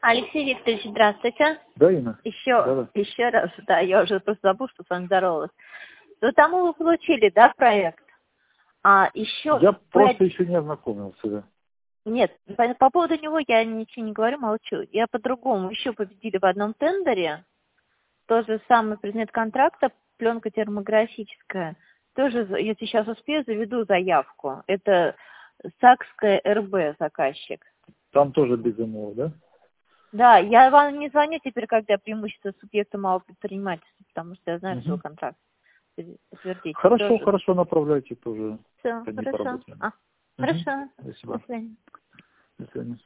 Алексей Викторович, здравствуйте. Да, Инна? Еще раз, да, я уже просто забыл, что с вами здоровалась. Потому вы получили, да, проект? А еще... Я просто еще не ознакомился, да. Нет, по поводу него я ничего не говорю, молчу. Я по-другому. Еще победили в одном тендере. Тоже самый предмет контракта, пленка термографическая. Тоже, если сейчас успею, заведу заявку. Это Сакская РБ заказчик. Там тоже без МО, да? Да, я вам не звоню теперь, когда преимущество субъекта малого предпринимательства, потому что я знаю, что контракт подтвердить. Хорошо, направляйте тоже. Все, хорошо. Хорошо. Спасибо. До свидания. До свидания.